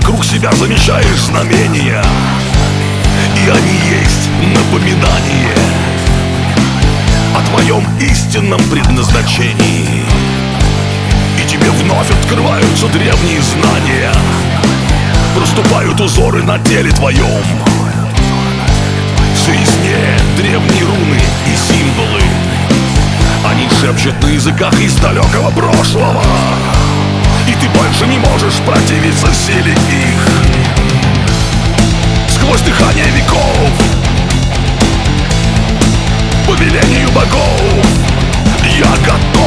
вокруг себя замечаешь знамения, и они есть напоминание о твоем истинном предназначении. И тебе вновь открываются древние знания, проступают узоры на теле твоем. Все яснее древние руны и символы, они шепчут на языках из далекого прошлого, и ты больше не можешь противиться силе их. Сквозь дыхание веков, по велению богов, я готов